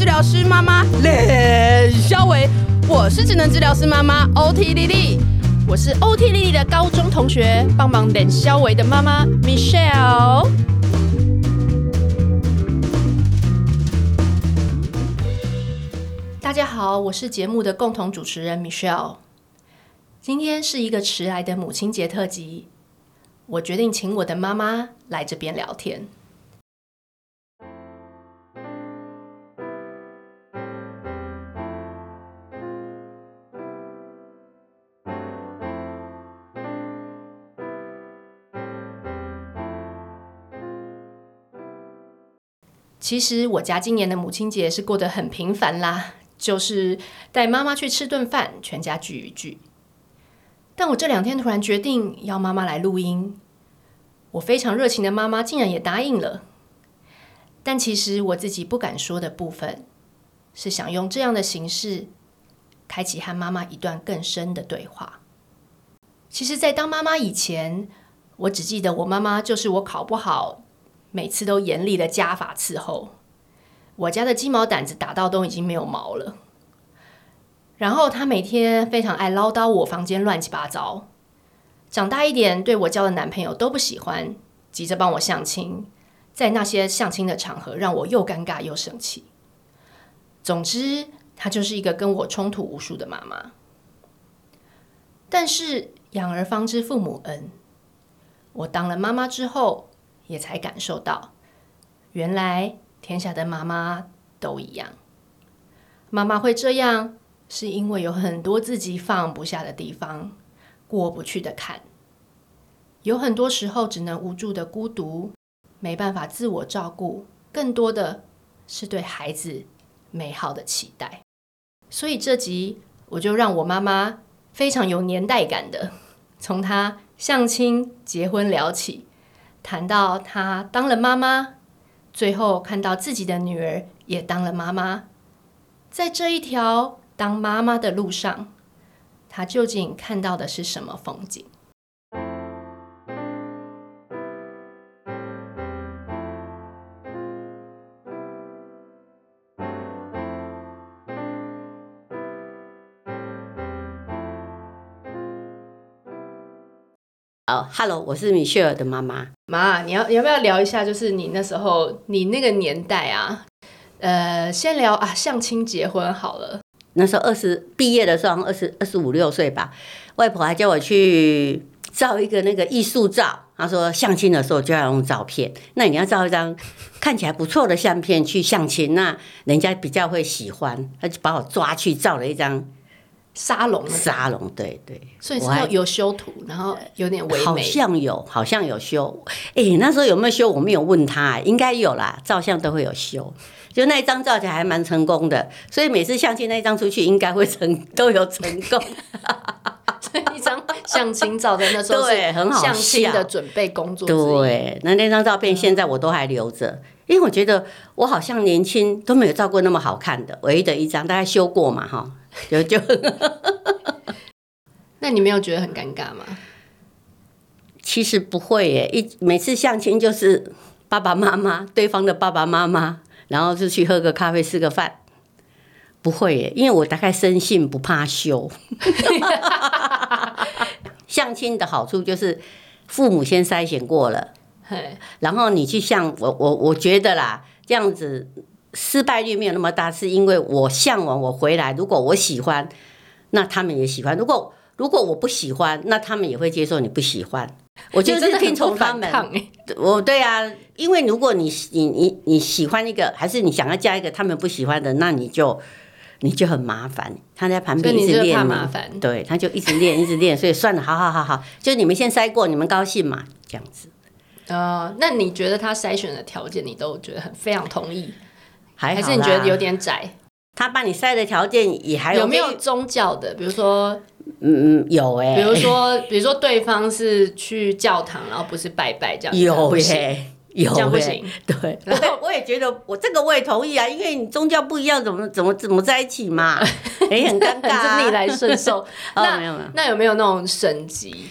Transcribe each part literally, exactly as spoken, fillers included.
疗师妈妈冷肖维，我是职能治疗师妈妈 O T 丽丽，我是 O T 丽丽的高中同学，帮忙冷肖维的妈妈 Michelle。大家好，我是节目的共同主持人 Michelle。今天是一个迟来的母亲节特辑，我决定请我的妈妈来这边聊天。其实我家今年的母亲节是过得很平凡啦，就是带妈妈去吃顿饭，全家聚一聚。但我这两天突然决定要妈妈来录音，我非常热情的妈妈竟然也答应了。但其实我自己不敢说的部分，是想用这样的形式，开启和妈妈一段更深的对话。其实在当妈妈以前，我只记得我妈妈就是我考不好，每次都严厉的家法伺候，我家的鸡毛掸子打到都已经没有毛了。然后她每天非常爱唠叨我房间乱七八糟，长大一点对我交的男朋友都不喜欢，急着帮我相亲，在那些相亲的场合让我又尴尬又生气。总之，她就是一个跟我冲突无数的妈妈。但是养儿方知父母恩，我当了妈妈之后，也才感受到，原来天下的妈妈都一样。妈妈会这样，是因为有很多自己放不下的地方，过不去的坎。有很多时候只能无助的孤独，没办法自我照顾，更多的是对孩子美好的期待。所以这集我就让我妈妈非常有年代感的，从她相亲结婚聊起，谈到她当了妈妈，最后看到自己的女儿也当了妈妈，在这一条当妈妈的路上，她究竟看到的是什么风景？ 哦、oh, ，Hello， 我是米歇尔的妈妈。 妈，你要你要不要聊一下，就是你那时候你那个年代啊？呃，先聊啊，相亲结婚好了。 那时候二十毕业的时候，二十二十五六岁吧，外婆还叫我去照一个那个艺术照。她说相亲的时候就要用照片，那你要照一张看起来不错的相片去相亲，那人家比较会喜欢。她就把我抓去照了一张。 沙龙， 沙龙，对对， 所以是有修图，然后有点唯美， 好像有，好像有修。哎、欸，那时候有没有修？我没有问他，应该有啦，照相都会有修。就那一张照起来还蛮成功的，所以每次相亲那一张出去，应该会成都有成功。 这一张相亲照在那时候是很好， 相亲的准备工作。 对，那那张照片现在我都还留着，因为我觉得我好像年轻都没有照过那么好看的，唯一的一张，大概修过嘛，哈。就就那你没有觉得很尴尬吗？ 其实不会耶，一每次相亲就是爸爸妈妈，对方的爸爸妈妈，然后就去喝个咖啡吃个饭，不会耶，因为我大概生性不怕羞。相亲的好处就是父母先筛选过了，然后你去相我我我觉得啦，这样子。失败率没有那么大，是因为我向往我回来，如果我喜欢，那他们也喜欢；如果如果我不喜欢，那他们也会接受你不喜欢。我就是听从他们。我对啊，因为如果你你你你喜欢一个，还是你想要嫁一个他们不喜欢的，那你就你就很麻烦。他在旁边一直练， 麻烦， 对，他就一直练一直练，所以算了，好好好好，就你们先筛过，你们高兴嘛，这样子。 呃，那你觉得他筛选的条件，你都觉得很非常同意？ 还, 还是你觉得有点窄？ 他帮你筛的条件也还有没有宗教的？比如说， 嗯嗯，有哎、欸。 比如说，比如说对方是去教堂，然后不是拜拜这样子。 有耶、欸，有、欸， 这样不行。 对，我我也觉得我这个我也同意啊，因为你宗教不一样，怎么怎么怎么在一起嘛，也、欸、很尴尬、啊， 是逆来顺受。那、 哦、没有没有， 那有没有那种升级？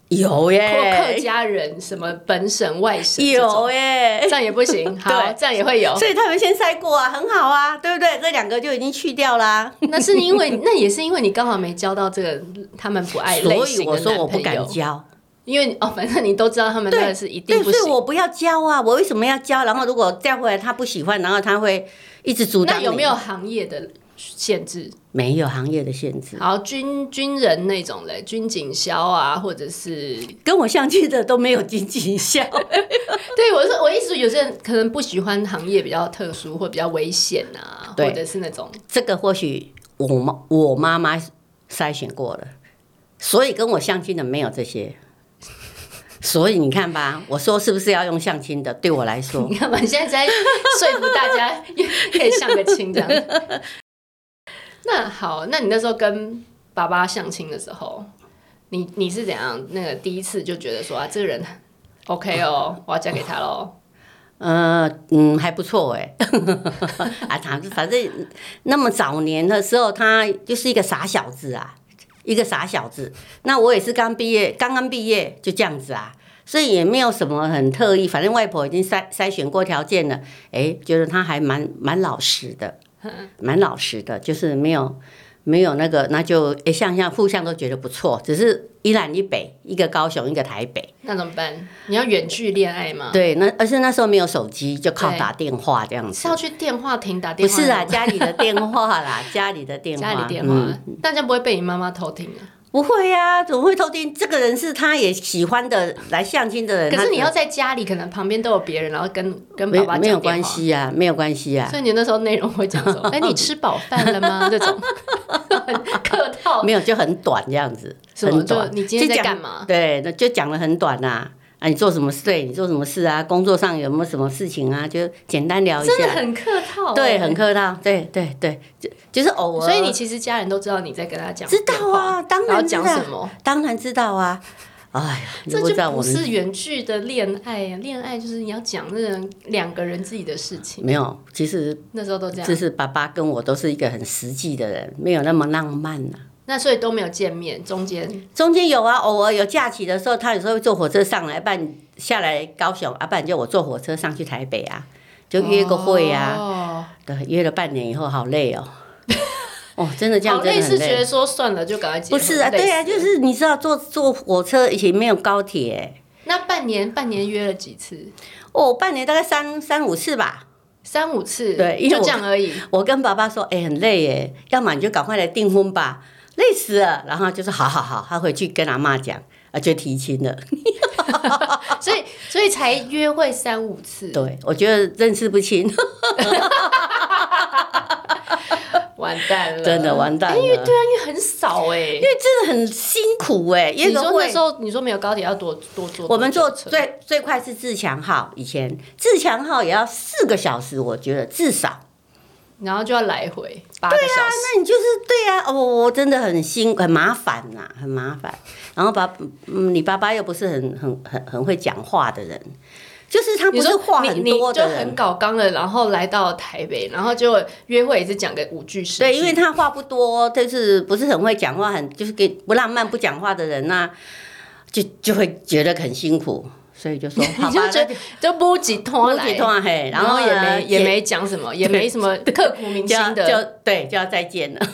有耶， 或客家人什么本省外省有耶， 这样也不行。好，这样也会有， 所以他们先筛过啊，很好啊，对不对？这两个就已经去掉啦。 那是因为那也是因为你刚好没交到这个他们不爱类型的男朋友， 所以我说我不敢交。 因为哦，反正你都知道他们那个是一定不行， 所以我不要交啊！我为什么要交？然后如果再回来他不喜欢，然后他会一直阻挡你。 那有没有行业的限制？ 没有行业的限制。 好，军军人那种嘞，军警消啊，或者是跟我相亲的都没有军警消。 对，我是我意思，有些人可能不喜欢行业比较特殊或比较危险啊，或者是那种这个或许我妈我妈妈筛选过了，所以跟我相亲的没有这些。所以你看吧，我说是不是要用相亲的？对我来说， 你看吧，你现在在说服大家可以相个亲这样。那好，那你那时候跟爸爸相亲的时候，你你是怎样？那个第一次就觉得说啊，这个人 OK 哦，我要嫁给他喽。 呃嗯，还不错哎。啊，他反正那么早年的时候，他就是一个傻小子啊。一个傻小子，那我也是刚毕业，刚刚毕业就这样子啊，所以也没有什么很特意，反正外婆已经筛筛选过条件了，哎，觉得他还蛮蛮老实的，蛮老实的，就是没有没有那个，那就哎像像互相都觉得不错，只是一南一北，一个高雄，一个台北， 那怎么办？你要远距恋爱吗？ 对，那而是那时候没有手机，就靠打电话这样子。 是要去电话亭打电话？ 不是啊，家里的电话啦，家里的电话， 家里电话，嗯、大家不会被你妈妈偷听啊？ 不会呀、啊，怎么会偷听？这个人是他也喜欢的，来相亲的人。 可是你要在家里，可能旁边都有别人，然后跟跟爸爸讲没有关系啊，没有关系啊。 所以你那时候内容会讲说：“哎，你吃饱饭了吗？”这种很客套， 没有就很短这样子，很短。 你今天在干嘛？ 对，那就讲得很短啊。啊，你做什么事？对，你做什么事啊？工作上有没有什么事情啊？就简单聊一下。 真的很客套、欸， 对，很客套，对对对，就就是偶尔。 所以你其实家人都知道你在跟他讲， 知道啊，当然知道。 讲什么？ 当然知道啊。哎呀， 这就不是远距的恋爱呀、啊！恋爱就是你要讲那种两个人自己的事情。 没有，其实那时候都这样。 就是爸爸跟我都是一个很实际的人，没有那么浪漫啊。 那所以都没有见面，中间中间有啊，偶尔有假期的时候，他有时候会坐火车上来，不然下来高雄，啊，不然就我坐火车上去台北啊，就约个会啊。哦、对，约了半年以后，好累哦。哦，真的这样真的很累。 好累是觉得说算了，就赶快结婚。 不是啊，对啊，就是你知道坐坐火车以前没有高铁。 那半年半年约了几次？ 哦，半年大概三三五次吧。 三五次， 对， 就这样而已。 我跟爸爸说，哎、欸，很累耶，要么你就赶快来订婚吧。累死了，然后就说好好好，他回去跟阿嬷讲，啊，就提亲了。 所以所以才约会三五次。 对，我觉得认识不清。 完蛋了， 真的完蛋了。 因为对啊，因为很少哎、欸， 因为真的很辛苦哎、欸。 你说那时候你说没有高铁要多多坐， 我们坐最最快是自强号，以前自强号也要四个小时，我觉得至少。 然后就要来回八个小时。对啊， 那你就是对啊，哦，真的很辛很麻烦呐、啊，很麻烦。然后爸，嗯，你爸爸又不是很很很很会讲话的人，就是他不是话很多的人， 就很搞刚了。然后来到台北，然后就约会也是讲个五句十句。 对，因为他话不多，就是不是很会讲话，很就是给不浪漫不讲话的人，那就就会觉得很辛苦。所以就说，好吧， 就就不几通来， 嘿， 然后也没也没讲什么，也没什么刻骨铭心的， 就对，就要再见了。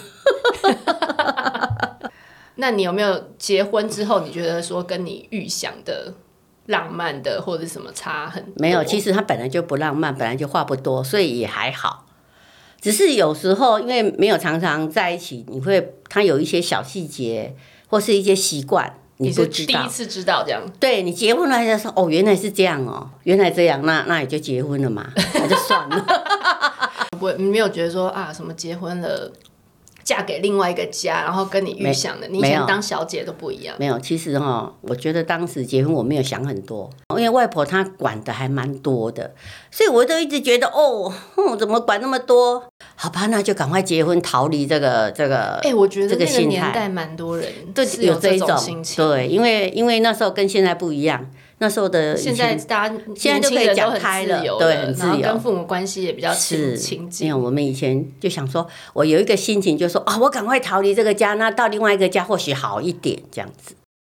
那你有没有结婚之后，你觉得说跟你预想的浪漫的或者什么差很多？ 没有，其实他本来就不浪漫，本来就话不多，所以也还好。只是有时候因为没有常常在一起，你会他有一些小细节或是一些习惯。 你是第一次知道这样？ 对，你结婚了才说哦，原来是这样哦，原来这样，那那也就结婚了嘛，那就算了。 不会，你没有觉得说啊，什么结婚了，嫁给另外一个家，然后跟你预想的，你以前当小姐都不一样。 没有，其实哈，我觉得当时结婚我没有想很多，因为外婆她管的还蛮多的，所以我都一直觉得哦，嗯，怎么管那么多？好吧，那就赶快结婚，逃离这个这个。 哎、欸，我觉得那个年代蛮多人都有这种心情。 对，因为因为那时候跟现在不一样，那时候的现在大家现在就可以讲开了，对，很自由， 跟父母关系也比较亲亲近。 因为我们以前就想说，我有一个心情，就说啊，我赶快逃离这个家，那到另外一个家或许好一点，这样子。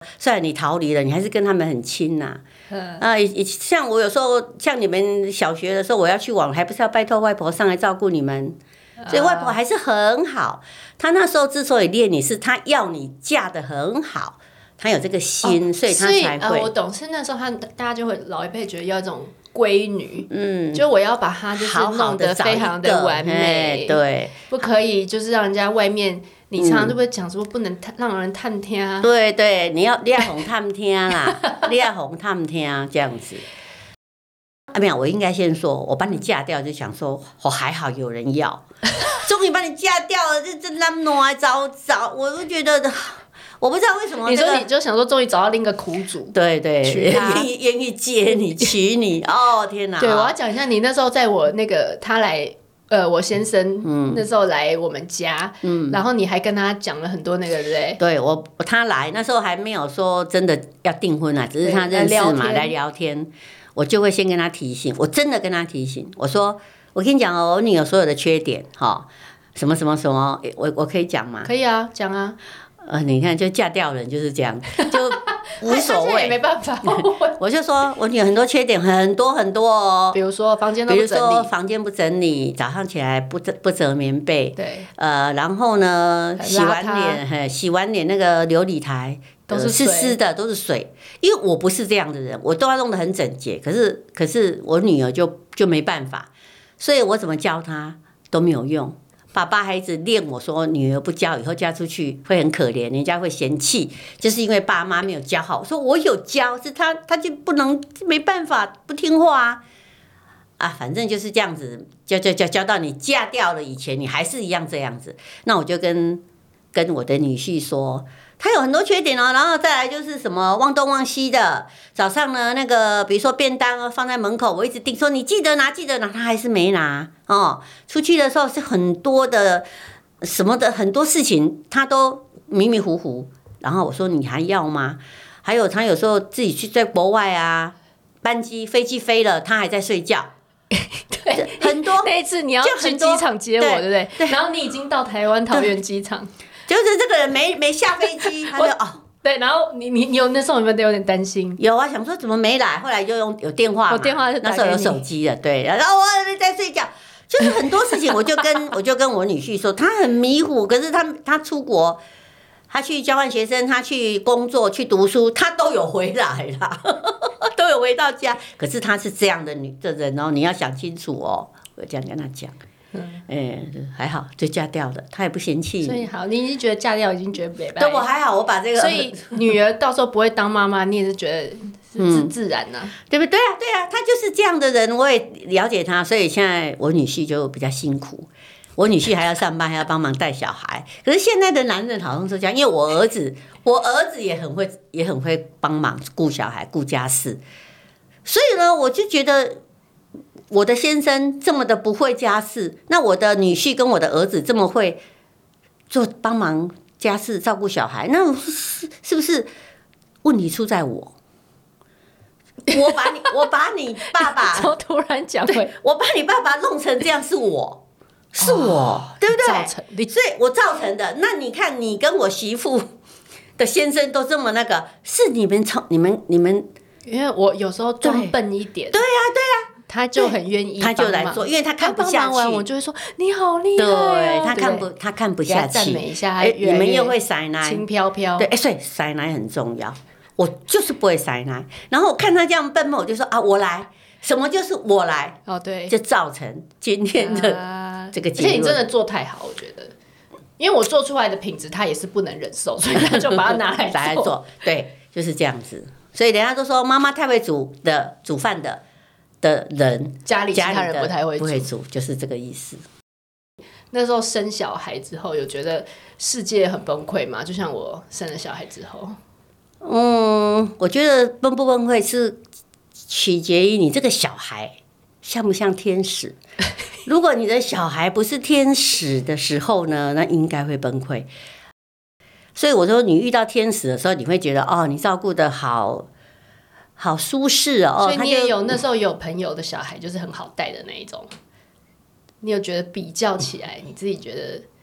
虽然你逃离了，你还是跟他们很亲呐、啊。啊、呃，像我有时候，像你们小学的时候，我要去往，还不是要拜托外婆上来照顾你们，所以外婆还是很好。她那时候之所以练你，是她要你嫁得很好，她有这个心，哦、所以她才会。 呃、我懂，是那时候她大家就会老一辈觉得要这种闺女，嗯，就我要把她就是弄得非常的完美， 对， 不可以就是让人家外面。你常常都会讲说不能让人探听啊， 对对，你要你要哄探听啦，你要哄探听这样子。啊，没有，我应该先说，我把你嫁掉，就想说，我还好有人要，终于把你嫁掉了，这这那么暖早早，我都觉得，我不知道为什么、 这个。你说你就想说，终于找到另一个苦主， 对对，愿意愿意接你娶你，哦天哪！ 对，我要讲一下，你那时候在我那个他来。呃，我先生、嗯、那时候来我们家，嗯、然后你还跟他讲了很多那个，对不对？ 对，我他来那时候还没有说真的要订婚啊，只是他认识嘛，来聊天，我就会先跟他提醒，我真的跟他提醒，我说我跟你讲哦，我女儿所有的缺点，哈，什么什么什么，我我可以讲吗？ 可以啊，讲啊。 呃，你看，就嫁掉人就是这样，就无所谓， 也没办法。 我就说我女儿很多缺点，很多很多哦。 比如说房间都不整理， 比如说房间不整理，早上起来不不折棉被， 对， 呃，然后呢，洗完脸，洗完脸那个琉璃台都是湿湿的，都是水。因为我不是这样的人，我都要弄得很整洁，可是可是我女儿就就没办法，所以我怎么教她都没有用。爸爸还一直练我说，女儿不教，以后嫁出去会很可怜，人家会嫌弃，就是因为爸妈没有教好。我说我有教，是他他就不能没办法不听话啊啊，反正就是这样子，教教教教到你嫁掉了以前，你还是一样这样子。那我就跟跟我的女婿说。他有很多缺点哦，然后再来就是什么忘东忘西的。早上呢，那个比如说便当放在门口，我一直叮说你记得拿，记得拿，他还是没拿哦。出去的时候是很多的什么的很多事情，他都迷迷糊糊。然后我说你还要吗？还有他有时候自己去在国外啊，班机飞机飞了，他还在睡觉。 对，很多那一次你要去机场接我，对不对？对。然后你已经到台湾桃园机场。 就是这个人没没下飞机，他就哦， 对，然后你你你有那时候有没有有点担心？ 有啊，想说怎么没来，后来就用有电话嘛， 有电话那时候有手机了，对，然后我在睡觉，就是很多事情，我就跟我就跟我女婿说，他很迷糊，可是他他出国，他去交换学生，他去工作去读书，他都有回来啦，都有回到家，可是他是这样的女的人哦，你要想清楚哦，我这样跟他讲。嗯，哎、欸，还好，就嫁掉了，他也不嫌弃你。 所以好，你已经觉得嫁掉已经觉得没办法。 对，我还好，我把这个。 所以女儿到时候不会当妈妈，你也是觉得是自自然呢、啊嗯， 对不对啊？对啊，他就是这样的人，我也了解他，所以现在我女婿就比较辛苦。我女婿还要上班，还要帮忙带小孩。可是现在的男人好像是这样，因为我儿子，我儿子也很会，也很会帮忙顾小孩、顾家事。所以呢，我就觉得。我的先生这么的不会家事，那我的女婿跟我的儿子这么会做帮忙家事、照顾小孩，那是是不是问题出在我？我把你，我把你爸爸， 怎么突然讲回？ 我把你爸爸弄成这样，是我，是我，哦、对不对？ 造成， 所以我造成的。那你看，你跟我媳妇的先生都这么那个，是你们从你们你们， 因为我有时候装笨一点， 对呀、啊，对呀、啊。 他就很愿意， 他就来做，因为他看不下去。 我就会说你好厉害、哦， 对他看不，他看不下去。 赞美一下， 哎、欸，你们又会塞奶， 轻飘飘。 对，哎、欸，所以塞奶很重要。我就是不会塞奶，然后我看他这样笨嘛，我就说啊，我来，什么就是我来。 哦，对， 就造成今天的这个结论。 而且你真的做太好，我觉得，因为我做出来的品质他也是不能忍受，所以他就把它拿来拿来做。对，就是这样子。所以人家都说妈妈太会煮的煮饭的。的人家里其他人不太会煮， 不会煮，就是这个意思。 那时候生小孩之后，有觉得世界很崩溃吗？就像我生了小孩之后， 嗯，我觉得崩不崩溃是取决于你这个小孩像不像天使。如果你的小孩不是天使的时候呢，那应该会崩溃。所以我说，你遇到天使的时候，你会觉得哦，你照顾得好。好舒适哦， 所以你也有那时候有朋友的小孩就是很好带的那一种，你有觉得比较起来，你自己觉得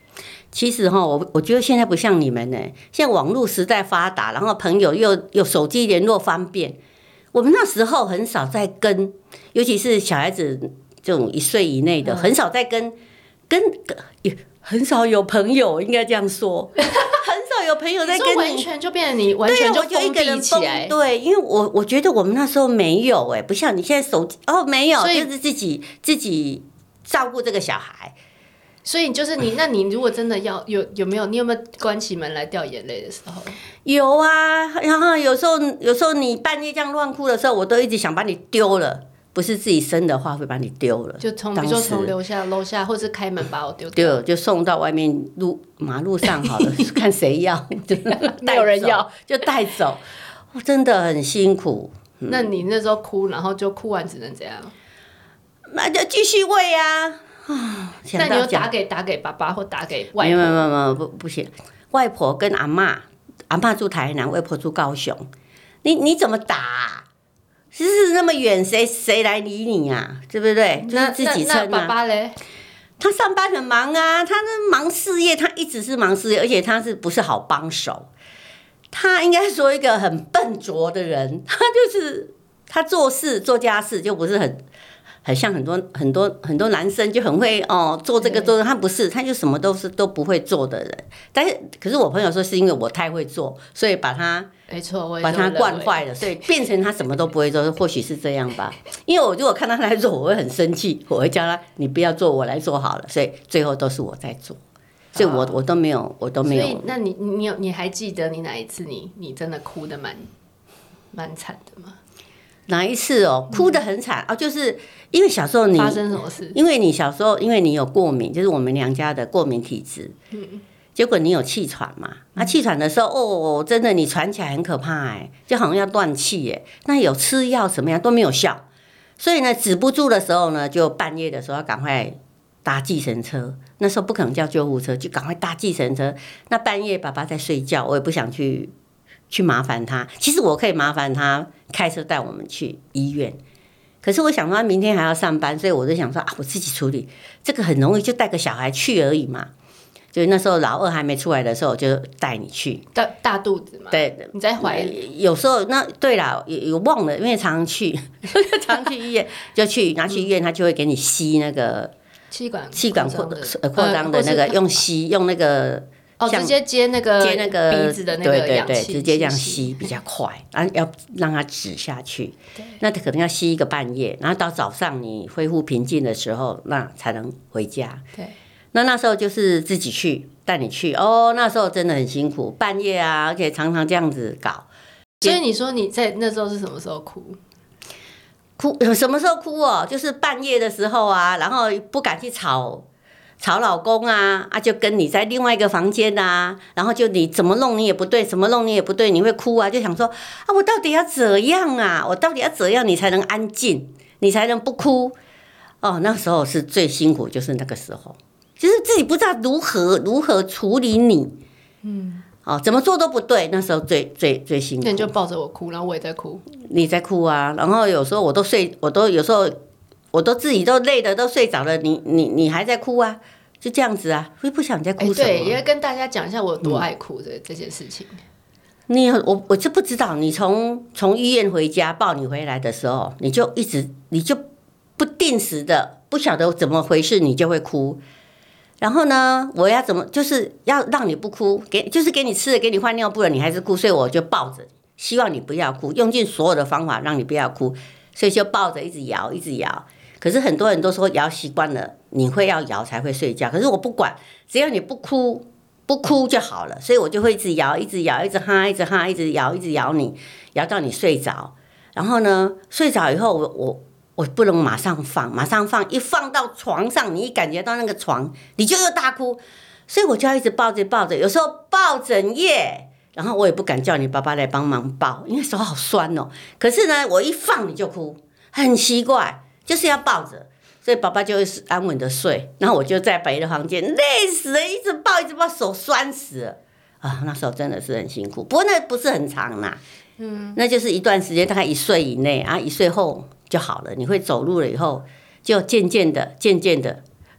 其实哈，我我觉得现在不像你们呢，现在网络时代发达，然后朋友又有手机联络方便。我们那时候很少在跟，尤其是小孩子这种一岁以内的，很少在跟跟也很少有朋友，应该这样说，很少有朋友在跟你， 完全就变成你完全就封闭起来。 对，因为我我觉得我们那时候没有哎、欸，不像你现在手机哦没有，就是自己自己照顾这个小孩。 所以就是你，那你如果真的要有有没有，你有没有关起门来掉眼泪的时候？ 有啊，然后有时候有时候你半夜这样乱哭的时候，我都一直想把你丢了，不是自己生的话会把你丢了， 就从比如说从楼下楼下，或是开门把我丢掉， 对，就送到外面路马路上好了，看谁要，就没有人要就带走，我真的很辛苦。 嗯、那你那时候哭，然后就哭完只能怎样？ 那就继续喂啊。 那你有打给打给爸爸或打给外婆？ 没有没有没有不不行，外婆跟阿嬷，阿嬷住台南，外婆住高雄，你你怎么打、啊？其实那么远，谁谁来理你啊？对不对？就是自己撑啊。 那爸爸嘞？ 他上班很忙啊，他是忙事业，他一直是忙事业，而且他是不是好帮手？他应该说一个很笨拙的人，他就是他做事做家事就不是很。很像很多很多很多男生就很会哦做这个做这个，他不是，他就什么都是都不会做的人。但是可是我朋友说是因为我太会做，所以把他没错， 把他惯坏了，所以变成他什么都不会做。或许是这样吧。因为我如果看到他在做，我会很生气，我会叫他你不要做，我来做好了。所以最后都是我在做，所以我我都没有我都没有。 所以那你你有你还记得你哪一次你你真的哭得蛮蛮惨的吗？ 哪一次哦，哭得很惨、嗯、哦，就是因为小时候你发生什么事？ 因为你小时候，因为你有过敏，就是我们娘家的过敏体质，嗯，结果你有气喘嘛？那、嗯啊、气喘的时候，哦，真的你喘起来很可怕哎，就好像要断气哎。那有吃药什么样都没有效，所以呢，止不住的时候呢，就半夜的时候要赶快搭计程车。那时候不可能叫救护车，就赶快搭计程车。那半夜爸爸在睡觉，我也不想去。去麻烦他，其实我可以麻烦他开车带我们去医院，可是我想说他明天还要上班，所以我就想说啊，我自己处理，这个很容易，就带个小孩去而已嘛。就那时候老二还没出来的时候，我就带你去。 大大肚子嘛？ 对， 你在怀里。 有时候那对啦，有忘了，因为常常去，常去医院就去拿去医院，他就会给你吸那个气管气管扩扩张的那个，用吸用那个。 哦，直接接那个接那个鼻子的那个氧气， 对对对，直接这样吸比较快，然后要让它止下去。那可能要吸一个半夜，然后到早上你恢复平静的时候，那才能回家。 对， 那那时候就是自己去带你去哦，那时候真的很辛苦，半夜啊，而且常常这样子搞。 所以你说你在那时候是什么时候哭？ 哭什么时候哭哦？就是半夜的时候啊，然后不敢去吵。吵老公啊啊，就跟你在另外一个房间啊，然后就你怎么弄你也不对，怎么弄你也不对，你会哭啊，就想说啊，我到底要怎样啊？我到底要怎样你才能安静，你才能不哭？哦，那时候是最辛苦，就是那个时候，就是自己不知道如何如何处理你，嗯，哦，怎么做都不对，那时候最最最辛苦。 那你就抱着我哭，然后我也在哭， 你在哭啊，然后有时候我都睡，我都有时候。我都自己都累的都睡着了，你你你还在哭啊？就这样子啊，会不想你在哭什么？ 欸、对，也跟大家讲一下我有多爱哭的、嗯、这件事情。 你我我就不知道，你从从医院回家抱你回来的时候，你就一直你就不定时的不晓得怎么回事，你就会哭。然后呢，我要怎么就是要让你不哭，给就是给你吃的，给你换尿布了，你还是哭，所以我就抱着，希望你不要哭，用尽所有的方法让你不要哭，所以就抱着一直摇，一直摇。可是很多人都说摇习惯了，你会要摇才会睡觉。可是我不管，只要你不哭，不哭就好了。所以我就会一直摇，一直摇，一直哈，一直哈，一直摇，一直摇你，摇到你睡着。然后呢，睡着以后，我我我不能马上放，马上放，一放到床上，你一感觉到那个床，你就又大哭。所以我就要一直抱着抱着，有时候抱整夜。然后我也不敢叫你爸爸来帮忙抱，因为手好酸哦。可是呢，我一放你就哭，很奇怪。就是要抱着，所以爸爸就会安稳的睡，然后我就在别的房间累死了，一直抱一直抱，手酸死了啊！那时候真的是很辛苦，不过那不是很长啦，嗯，那就是一段时间，大概一岁以内啊，一岁后就好了。你会走路了以后，就渐渐的、渐渐的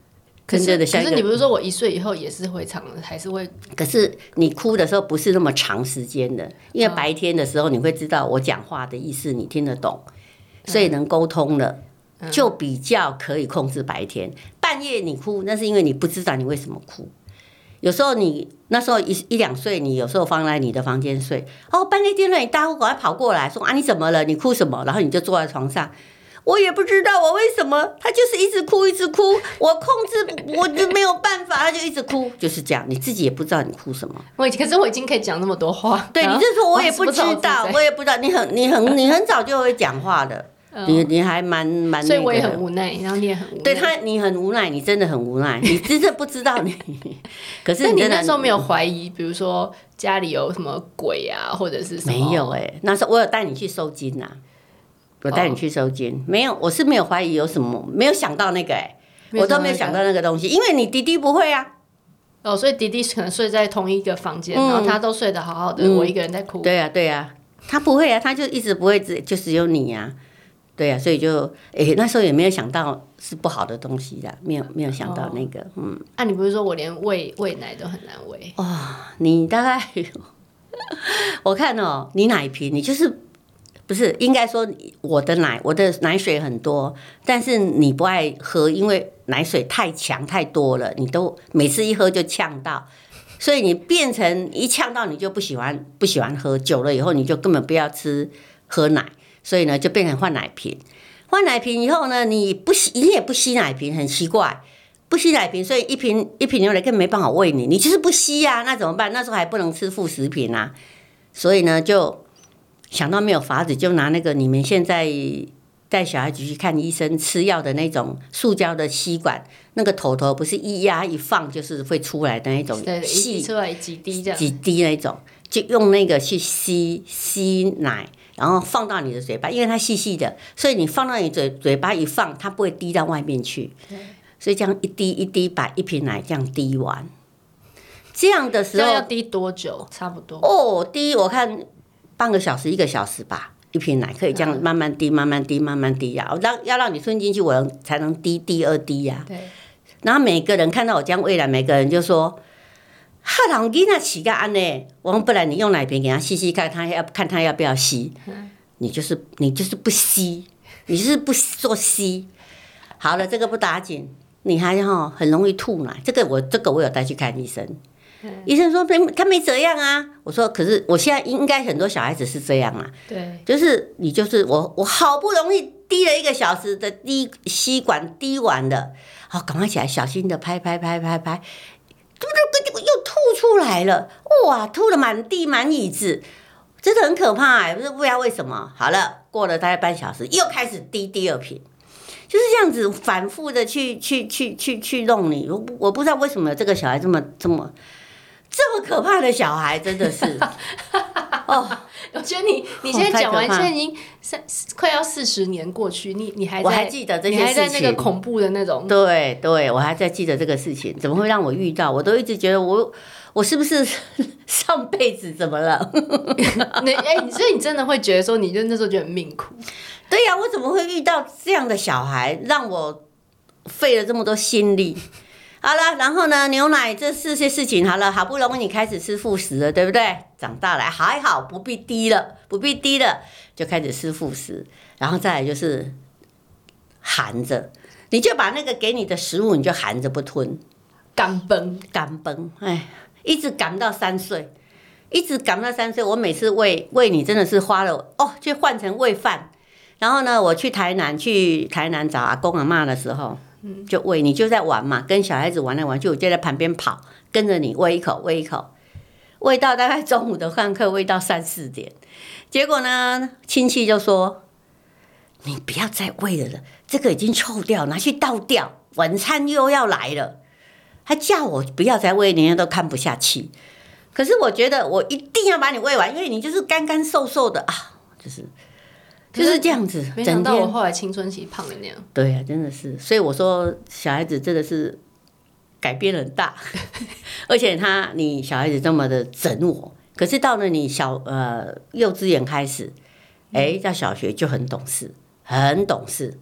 跟着的下一个。 可是你不是说我一岁以后也是会唱的，还是会？ 可是你哭的时候不是那么长时间的，因为白天的时候你会知道我讲话的意思，你听得懂，所以能沟通了，就比较可以控制白天。半夜你哭，那是因为你不知道你为什么哭。有时候你那时候一一两岁，你有时候放在你的房间睡，哦，半夜听到你大呼，赶快跑过来说啊，你怎么了？你哭什么？然后你就坐在床上，我也不知道我为什么，他就是一直哭一直哭，我控制我就没有办法，他就一直哭，就是这样，你自己也不知道你哭什么。 我可是我已经可以讲那么多话， 对，你就说我也不知道，我也不知道，你很你很你很早就会讲话的。你你还蛮蛮， 所以我也很无奈，然后你也很无奈。 对他，你很无奈，你真的很无奈，你真的不知道你。可是你, 你那时候没有怀疑，比如说家里有什么鬼啊，或者是什么？ 没有哎、欸，那时候我有带你去收金呐、啊，我带你去收金，哦、没有，我是没有怀疑有什么，没有想到那个哎、欸，我都没有想到那个东西，因为你弟弟不会啊。 哦，所以弟弟可能睡在同一个房间、嗯，然后他都睡得好好的、嗯，我一个人在哭。 对啊，对啊，他不会啊，他就一直不会，只就只有你啊。对啊，所以就诶、欸，那时候也没有想到是不好的东西的，没有没有想到那个，哦、嗯。 啊，你不是说我连喂喂奶都很难喂？ 哦，你大概我看哦，你奶瓶，你就是不是应该说我的奶，我的奶水很多，但是你不爱喝，因为奶水太强太多了，你都每次一喝就呛到，所以你变成一呛到你就不喜欢不喜欢喝，久了以后你就根本不要吃喝奶。所以呢，就变成换奶瓶。换奶瓶以后呢，你不吸，你也不吸奶瓶，很奇怪，不吸奶瓶，所以一瓶一瓶牛奶根本没办法喂你，你就是不吸啊，那怎么办？那时候还不能吃副食品啊，所以呢，就想到没有法子，就拿那个你们现在带小孩子去看医生吃药的那种塑胶的吸管，那个头头不是一压一放就是会出来的那种细， 出来几滴这样， 几滴那种，就用那个去吸吸奶。然后放到你的嘴巴，因为它细细的，所以你放到你嘴嘴巴一放，它不会滴到外面去。所以这样一滴一滴把一瓶奶这样滴完，这样的时候要滴多久？差不多哦，滴我看半个小时一个小时吧，一瓶奶可以这样慢慢滴、慢慢滴、慢慢滴呀。让要让你吞进去，我才能滴第二滴呀。 对。 然后每个人看到我这样喂奶，每个人就说。哈，老囡仔起个安呢？我们不然你用奶瓶给他吸吸看，他要看他要不要吸。你就是你就是不吸，你就是不做吸。好了，这个不打紧，你还哈很容易吐奶。这个我这个我有带去看医生，医生说他没这样啊。我说可是我现在应该很多小孩子是这样啊。 对， 就是你就是我我好不容易滴了一个小时的滴吸管滴完了，好赶快起来小心的拍拍拍拍拍。又吐出来了，哇，吐了满地满椅子，真的很可怕哎、欸！不是不知道为什么。好了，过了大概半小时，又开始滴第二瓶，就是这样子反复的去去去去去弄你。我我不知道为什么这个小孩这么这么这么可怕的小孩，真的是哦。我觉得你你现在讲完，现在已经三快要四十年过去，你你还在， 我还记得这些事情， 你还在那个恐怖的那种。 对对，我还在记得这个事情，怎么会让我遇到？我都一直觉得我我是不是上辈子怎么了？ 你哎、欸，所以你真的会觉得说，你就那时候觉得很命苦。 对呀、啊，我怎么会遇到这样的小孩，让我费了这么多心力？好了，然后呢，牛奶这四些事情好了，好不容易你开始吃副食了，对不对？长大了还好，不必滴了，不必滴了，就开始吃副食，然后再来就是含着，你就把那个给你的食物，你就含着不吞， 干崩干崩，哎，一直赶到三岁，一直赶到三岁，我每次喂喂你真的是花了哦，就换成喂饭，然后呢，我去台南去台南找阿公阿嬷的时候。就喂你就在玩嘛，跟小孩子玩来玩去，我就在旁边跑，跟着你喂一口喂一口，喂到大概中午的饭课，喂到三四点，结果呢，亲戚就说：“你不要再喂了，这个已经臭掉，拿去倒掉，晚餐又要来了。”还叫我不要再喂，人家都看不下去。可是我觉得我一定要把你喂完，因为你就是干干瘦瘦的啊，就是。就是这样子， 没想到我后来青春期胖的那样。 对呀、啊，真的是，所以我说小孩子真的是改变很大，而且他你小孩子这么的整我，可是到了你小呃幼稚园开始，哎、欸，到小学就很懂事，很懂事，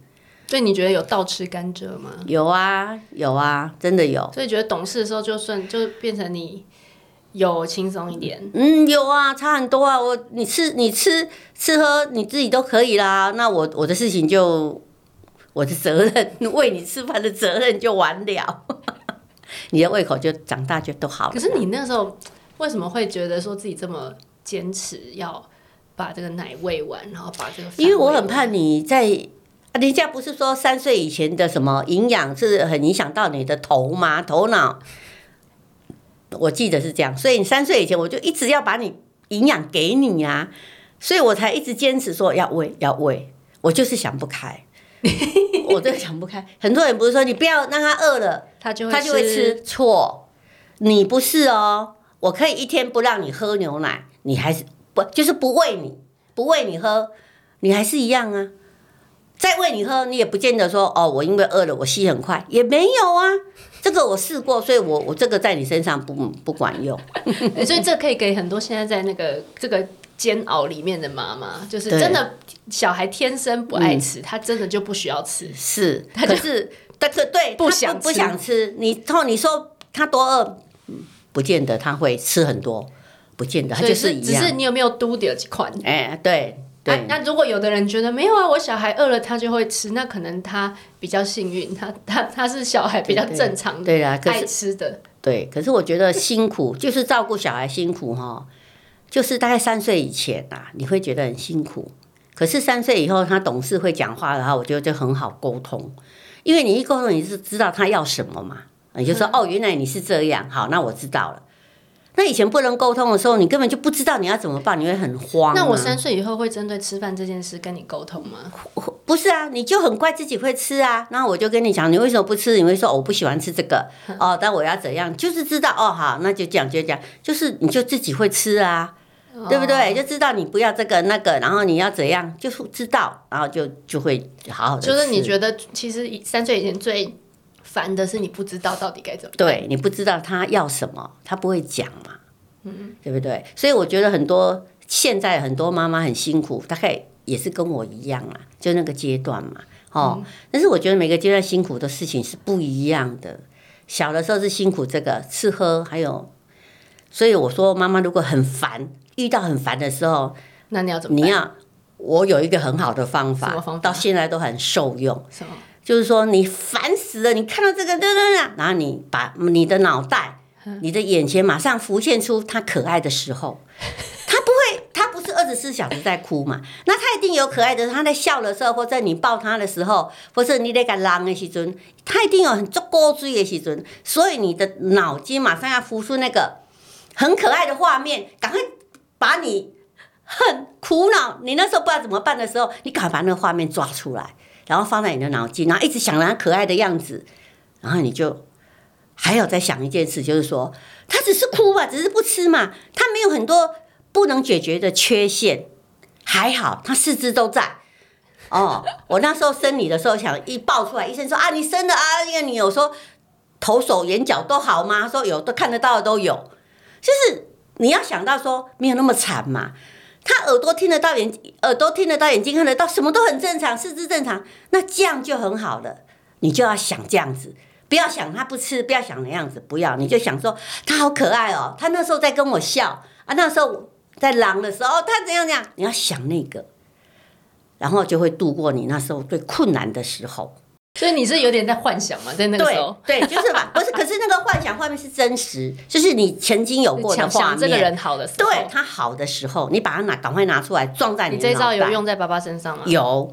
所以你觉得有倒吃甘蔗吗？ 有啊，有啊，真的有。 所以觉得懂事的时候，就算就变成你有轻松一点。 嗯，有啊，差很多啊。我你吃你吃吃喝你自己都可以啦。那我我的事情就我的责任，喂你吃饭的责任就完了。你的胃口就长大就都好了。 可是你那时候为什么会觉得说自己这么坚持要把这个奶喂完，然后把这个饭喂完？ 因为我很怕你在。啊，人家不是说三岁以前的什么营养是很影响到你的头吗？头脑，我记得是这样。所以你三岁以前，我就一直要把你营养给你啊，所以我才一直坚持说要喂，要喂。我就是想不开，我真的想不开。很多人不是说你不要让他饿了， 他就会他就会吃，错，你不是哦。我可以一天不让你喝牛奶，你还是不就是不喂你，不喂你喝，你还是一样啊。再喂你喝，你也不见得说哦，我因为饿了，我吸很快，也没有啊。这个我试过，所以我我这个在你身上不不管用。 所以这可以给很多现在在那个这个煎熬里面的妈妈，就是真的小孩天生不爱吃，嗯、他真的就不需要吃。 是，可是但是对不想不想吃，你后你说他多饿，不见得他会吃很多，不见得他就是一样。 只是你有没有嘟掉几款？ 哎，对。 啊、那如果有的人觉得没有啊，我小孩饿了他就会吃，那可能他比较幸运，他他他是小孩比较正常的， 对啊， 爱吃的。 对，可是我觉得辛苦就是照顾小孩辛苦哈，就是大概三岁以前啊，你会觉得很辛苦。可是三岁以后他懂事会讲话的话，我觉得就很好沟通，因为你一沟通你是知道他要什么嘛，你就说、嗯、哦，原来你是这样，好，那我知道了。那以前不能沟通的时候，你根本就不知道你要怎么办，你会很慌、啊。 那我三岁以后会针对吃饭这件事跟你沟通吗？ 不是啊，你就很乖，自己会吃啊。然后我就跟你讲，你为什么不吃？你会说、哦、我不喜欢吃这个哦，但我要怎样？就是知道哦，好，那就这样就这样，就是你就自己会吃啊，哦、对不对？就知道你不要这个那个，然后你要怎样，就是知道，然后就就会好好的吃。 就是你觉得其实三岁以前最烦的是你不知道到底该怎么办， 对，你不知道他要什么，他不会讲嘛，嗯，对不对？所以我觉得很多现在很多妈妈很辛苦，大概也是跟我一样啊，就那个阶段嘛，哦、嗯。但是我觉得每个阶段辛苦的事情是不一样的。小的时候是辛苦这个吃喝，还有，所以我说妈妈如果很烦，遇到很烦的时候， 那你要怎么办？ 你要，我有一个很好的方法， 什么方法？ 到现在都很受用。 什么？ 就是说你烦死了，你看到这个，然后你把你的脑袋、你的眼前马上浮现出他可爱的时候，他不会，他不是二十四小时在哭嘛？那他一定有可爱的，他在笑的时候，或者你抱他的时候，或者你在给浪的时阵，他一定有很足够追的时阵，所以你的脑筋马上要浮出那个很可爱的画面，赶快把你很苦恼，你那时候不知道怎么办的时候，你赶快把那个画面抓出来。然后放在你的脑筋，然后一直想他可爱的样子，然后你就还有在想一件事，就是说他只是哭嘛，只是不吃嘛，他没有很多不能解决的缺陷，还好他四肢都在。哦，我那时候生你的时候，想一抱出来，医生说啊，你生的啊，因为你有说头手眼脚都好吗？他说有，都看得到的都有，就是你要想到说没有那么惨嘛。他耳朵听得到，眼耳朵听得到，眼睛看得到，什么都很正常，四肢正常，那这样就很好了。你就要想这样子，不要想他不吃，不要想那样子，不要，你就想说他好可爱哦，他那时候在跟我笑啊，那时候在狼的时候，他怎样怎样，你要想那个，然后就会度过你那时候最困难的时候。 所以你是有点在幻想嘛，在那个时候， 对，对就是吧，不是，可是那个幻想画面是真实，就是你曾经有过的画面。 这个人好的时候， 对他好的时候，你把他拿，赶快拿出来撞在你的脑袋。 你这一招有用在爸爸身上吗？ 有。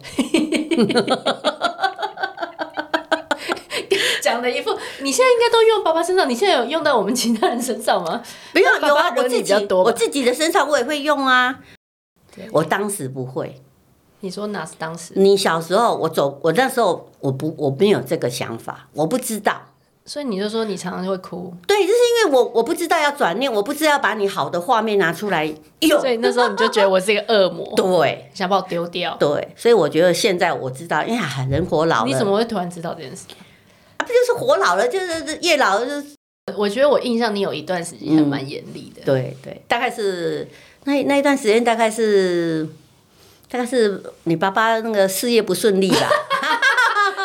讲的一副，你现在应该都用爸爸身上，你现在有用到我们其他人身上吗？ 不用，有啊，我自己我自己的身上我也会用啊。我当时不会。 你说哪是当时？ 你小时候，我走，我那时候我不我没有这个想法，我不知道， 所以你就说你常常会哭。 对，就是因为我我不知道要转念，我不知道要把你好的画面拿出来用， 所以那时候你就觉得我是一个恶魔， 对， 想把我丢掉。 对，所以我觉得现在我知道，因为人活老了， 你怎么会突然知道这件事？ 啊，不就是活老了，就是越老就是。 我觉得我印象你有一段时间还蛮严厉的， 嗯，对对，大概是那那一段时间大概是。大概是你爸爸那个事业不顺利吧，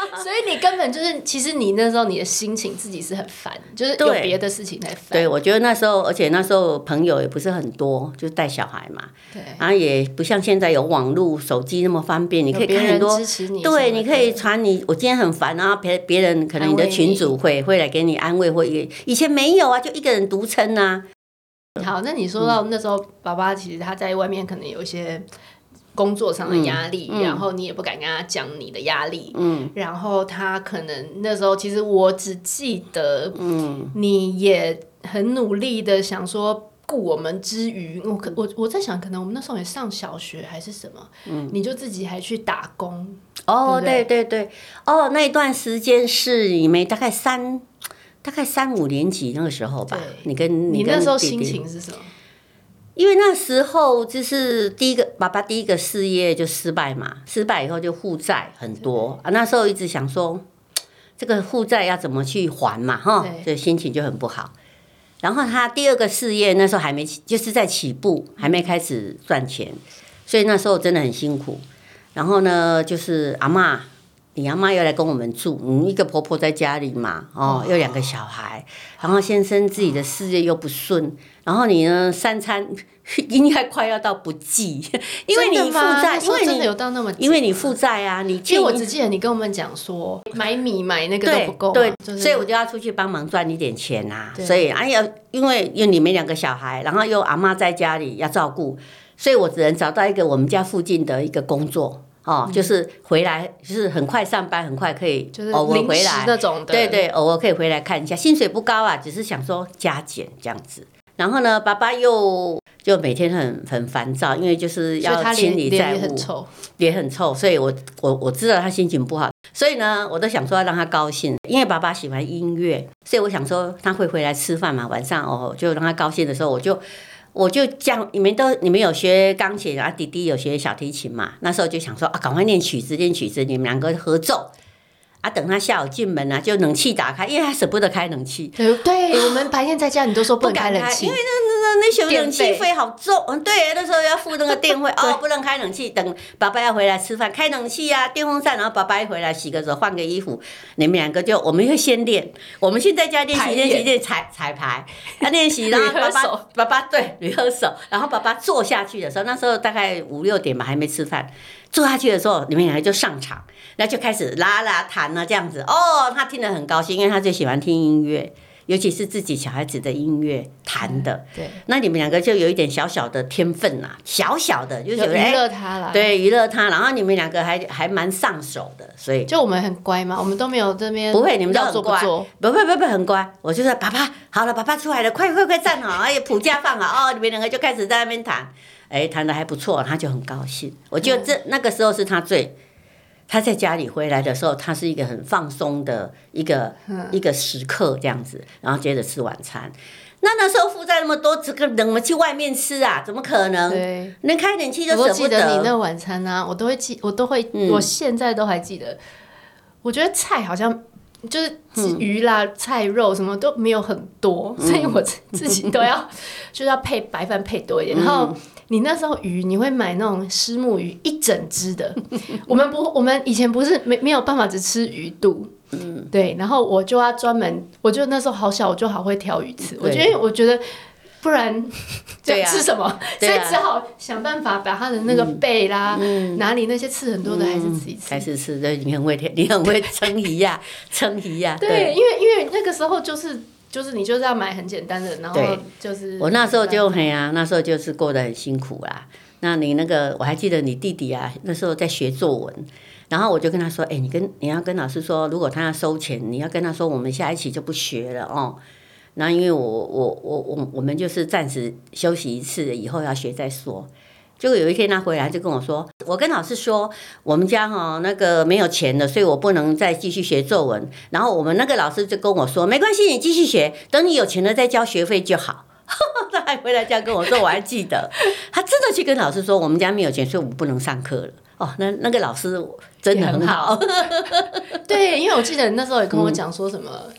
根本就是，其实你那时候你的心情自己是很烦，就是有别的事情在烦。 对，我觉得那时候，而且那时候朋友也不是很多，就是带小孩嘛， 对， 然后也不像现在有网络、手机那么方便，你可以看很多， 支持你， 对，你可以传你我今天很烦，然后别别人可能你的群主会会来给你安慰，或以前没有啊，就一个人独撑啊。 好，那你说到那时候，爸爸其实他在外面可能有一些工作上的压力，嗯嗯、然后你也不敢跟他讲你的压力，嗯，然后他可能那时候其实我只记得，嗯，你也很努力的想说顾我们之余，我我我在想，可能我们那时候也上小学还是什么，嗯，你就自己还去打工， 哦， 对对对对，哦，那一段时间是你们大概三。大概三五年级那个时候吧，你跟你那时候心情是什么？ 因为那时候就是第一个爸爸第一个事业就失败嘛，失败以后就负债很多啊。那时候一直想说，这个负债要怎么去还嘛，哈，所以心情就很不好。然后他第二个事业那时候还没，就是在起步，还没开始赚钱，所以那时候真的很辛苦。然后呢，就是阿嬷。你阿妈又来跟我们住，你一个婆婆在家里嘛，哦，又两个小孩，然后先生自己的事业又不顺，然后你呢三餐应该快要到不济，因为你负债，因为真的有到那么， 因为你负债啊，你因为我只记得你跟我们讲说买米买那个都不够， 对， 就是、 所以我就要出去帮忙赚一点钱啊，所以哎呀，因为因为你们两个小孩，然后又阿妈在家里要照顾，所以我只能找到一个我们家附近的一个工作。哦，就是回来，就是很快上班，很快可以偶尔回来那种的。 对对，偶尔可以回来看一下，薪水不高啊，只是想说加减这样子。然后呢，爸爸又就每天很很烦躁，因为就是要清理债务， 脸很臭， 脸很臭，所以我我我知道他心情不好，所以呢，我都想说要让他高兴，因为爸爸喜欢音乐，所以我想说他会回来吃饭嘛，晚上哦就让他高兴的时候，我就。我就讲，你们都你们有学钢琴啊，弟弟有学小提琴嘛，那时候就想说啊，赶快练曲子，练曲子，你们两个合奏。啊，等他下午进门啊，就冷气打开，因为他舍不得开冷气。 对，对我们白天在家，你都说不能开冷气， 因为那那那些冷气费好重。嗯，对，那时候要付那个电费，哦，不能开冷气。等爸爸要回来吃饭，开冷气啊，电风扇，然后爸爸一回来洗个手，换个衣服，你们两个就我们会先练。我们现在家练习练习练彩彩排，要练习，然后爸爸爸爸对rehearsal，然后爸爸坐下去的时候，那时候大概五六点吧，还没吃饭。坐下去的时候，你们两个就上场，然后就开始拉拉弹啊这样子。哦，他听得很高兴，因为他最喜欢听音乐，尤其是自己小孩子的音乐弹的。 对， 那你们两个就有一点小小的天分啦，小小的就是娱乐他啦。 对，娱乐他，然后你们两个还还蛮上手的，所以就我们很乖嘛，我们都没有这边不会，你们都很乖， 不不不不很乖。我就说爸爸好了，爸爸出来了，快快快站好，哎，谱架放好哦，你们两个就开始在那边弹。哎，弹得还不错，他就很高兴。我觉得这、嗯、那个时候是他最，他在家里回来的时候，他是一个很放松的一个、嗯、一个时刻这样子，然后接着吃晚餐。那那时候负债那么多，这个怎么去外面吃啊？怎么可能？ 对， 能开点气就舍不得。 我记得你那晚餐啊，我都会记，我都会，嗯、我现在都还记得。我觉得菜好像。就是鱼啦、嗯、菜肉什么都没有很多，嗯、所以我自己都要就是要配白饭配多一点。嗯、然后你那时候鱼，你会买那种虱目鱼一整只的。我们不，我们以前不是没没有办法只吃鱼肚，嗯，对。然后我就要专门，我就那时候好小，我就好会挑鱼刺。我觉得，我觉得。不然就吃什么？啊、所以只好想办法把它的那个背啦，嗯、哪里那些刺很多的还是自己吃， 还是吃。对，你很会，你很会称鱼呀，称鱼呀。 对，对，因为因为那个时候就是就是你就是要买很简单的，然后就是我那时候就嘿啊，那时候就是过得很辛苦啦。那你那个我还记得你弟弟啊，那时候在学作文。然后我就跟他说：“哎、欸，你跟你要跟老师说，如果他要收钱，你要跟他说，我们下一期就不学了哦。”那因为我我我我我们就是暂时休息一次，以后要学再说。结果有一天他回来就跟我说，我跟老师说我们家哈那个没有钱了，所以我不能再继续学作文。然后我们那个老师就跟我说，没关系，你继续学，等你有钱了再交学费就好。他还回来这样跟我说，我还记得，他真的去跟老师说，我们家没有钱，所以我不能上课了。哦，那那个老师真的很好。 对，因为我记得你那时候也跟我讲说什么。嗯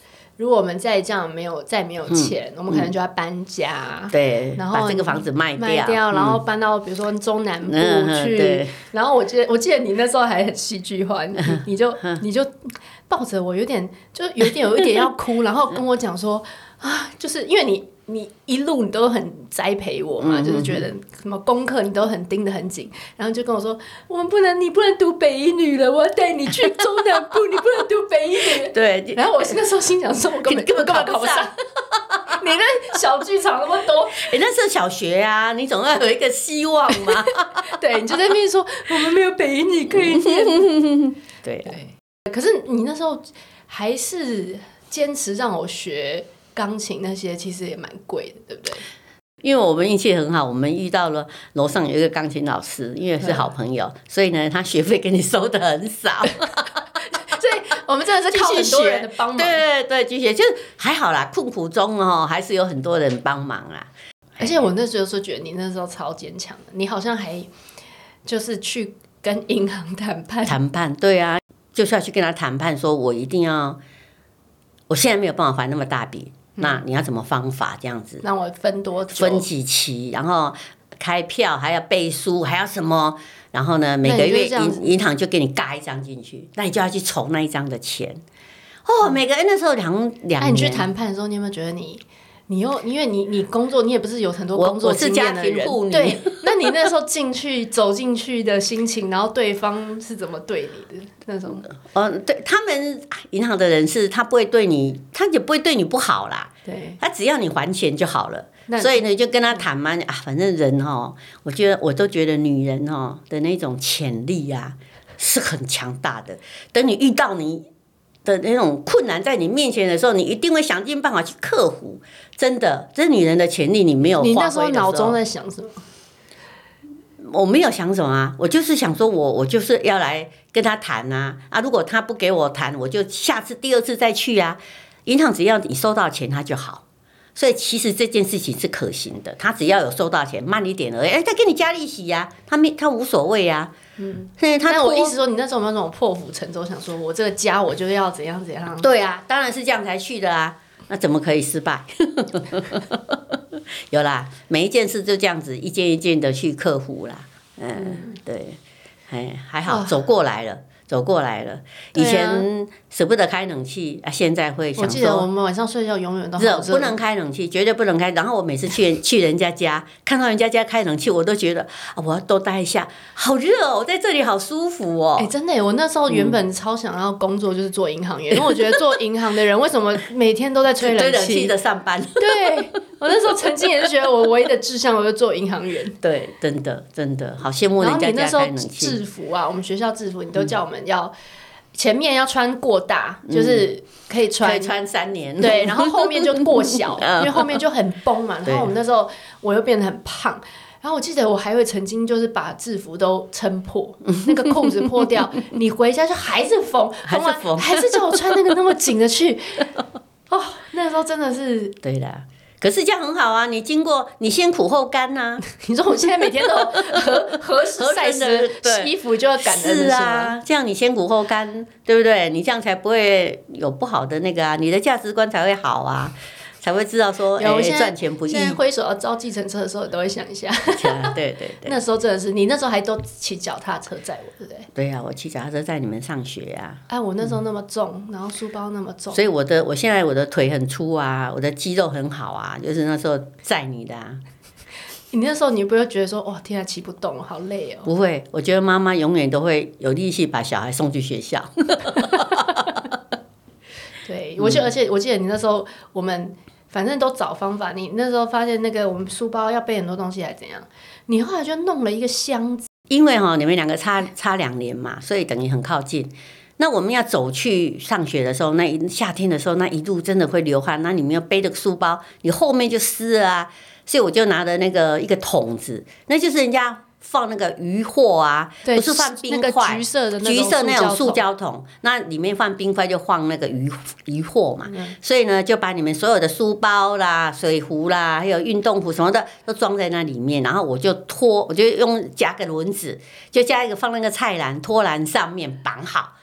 如果我们再这样没有再没有钱，嗯、我们可能就要搬家， 嗯、对， 然后把这个房子卖掉， 卖掉， 嗯、 然后搬到比如说中南部去。 嗯、 然后我记得我记得你那时候还很戏剧化，你你就你就抱着我有点就有点有一点要哭，然后跟我讲说啊，就是因为你。你一路你都很栽培我嘛，嗯、就是觉得什么功课你都很盯得很紧，然后就跟我说，我们不能，你不能读北一女了，我要带你去中南部，你不能读北一女。 对， 然后我那时候心想说，我根本根本考不上。你那小剧场那么多， 哎、欸，那是小学啊，你总要有一个希望嘛。 对，你就在那边说，我们没有北一女可以念。 对对，可是你那时候还是坚持让我学。钢琴那些其实也蛮贵的，对不对？ 因为我们运气很好，我们遇到了楼上有一个钢琴老师，因为是好朋友，所以呢，他学费给你收的很少， 所以我们真的是靠很多人的帮忙。 对对对，继续就是还好啦，困苦中哦，还是有很多人帮忙啦。 而且我那时候说，觉得你那时候超坚强的，你好像还就是去跟银行谈判， 谈判，对啊，就是要去跟他谈判，说我一定要，我现在没有办法还那么大笔。那你要怎么方法这样子？ 让我分多久？ 分几期，然后开票还要背书，还要什么？然后呢，每个月银银行就给你嘎一张进去，那你就要去筹那一张的钱。哦，每个人那时候两两年。 那你去談判的时候，你有没有觉得你？你又因为你你工作，你也不是有很多工作经验的人， 我我是家庭妇女。 对，那你那时候进去走进去的心情，然后对方是怎么对你的那种？ 呃，对他们银行的人是，他不会对你，他也不会对你不好啦。 对， 他只要你还钱就好了。所以呢，就跟他谈嘛啊，反正人哦，我觉得我都觉得女人哦的那种潜力啊是很强大的。等你遇到你的那种困难在你面前的时候，你一定会想尽办法去克服。真的，这女人的潜力你没有发挥的时候。 你那时候脑中在想什么？ 我没有想什么啊，我就是想说我我就是要来跟他谈啊啊！如果他不给我谈，我就下次第二次再去啊。银行只要你收到钱，他就好。所以其实这件事情是可行的，他只要有收到钱，慢一点而已，哎，他给你加利息呀、啊，他没他无所谓呀、啊。嗯， 但我意思说，你那时候有没有那种破釜沉舟，想说我这个家我就要怎样怎样？ 对啊，当然是这样才去的啊，那怎么可以失败？有啦，每一件事就这样子一件一件的去克服啦。嗯，嗯对，哎，还好走过来了。走过来了，以前舍不得开冷气啊，现在会想说， 我记得我们晚上睡觉永远都好热， 不能开冷气，绝对不能开。然后我每次去去人家家，看到人家家开冷气，我都觉得啊，我要多待一下，好热哦，我在这里好舒服哦。 哎、欸，真的耶，我那时候原本超想要工作就是做银行员，因为我觉得做银行的人为什么每天都在吹冷气？ 吹冷气的上班。 对，我那时候曾经也是觉得我唯一的志向我就做银行员。 对，真的真的好羡慕人家家开冷气。 制服啊，我们学校制服，你都叫我们要。前面要穿过大，就是可以穿， 可以穿三年。 对，然后后面就过小，因为后面就很崩嘛。然后我们那时候我又变得很胖，然后我记得我还会曾经就是把制服都撑破，那个裤子破掉，你回家就还是缝， 还是缝， 还是叫我穿那个那么紧的去。哦，那时候真的是对的。可是这样很好啊！你经过，你先苦后甘呐、啊。 你说我现在每天都合合时晒时衣服就要赶的是啊，这样你先苦后甘，对不对？你这样才不会有不好的那个啊，你的价值观才会好啊，才会知道说，哎、欸，赚钱不易。 现在挥手要招计程车的时候，都会想一下。 对对对， 那时候真的是，你那时候还都骑脚踏车载我，对不对？ 对呀、啊，我骑脚踏车载你们上学啊。 哎，我那时候那么重，嗯、然后书包那么重， 所以我的我现在我的腿很粗啊，我的肌肉很好啊，就是那时候载你的啊。 你那时候你不会觉得说，哇，天啊，骑不动，好累哦？ 不会，我觉得妈妈永远都会有力气把小孩送去学校。 对，我记得，而且我记得你那时候我们。反正都找方法，你那时候发现那个我们书包要背很多东西还怎样，你后来就弄了一个箱子。 因为哈你们两个差差两年嘛，所以等于很靠近。那我们要走去上学的时候，那一夏天的时候，那一路真的会流汗，那你们要背着书包，你后面就湿了啊。所以我就拿了那个一个桶子，那就是人家放那个鱼货啊，不是放冰块， 那个橘色的那种橘色那种塑胶桶，那里面放冰块就放那个鱼鱼货嘛、嗯。所以呢，就把你们所有的书包啦、水壶啦，还有运动服什么的都装在那里面，然后我就拖，我就用夹个轮子，就加一个放那个菜篮拖篮上面绑好。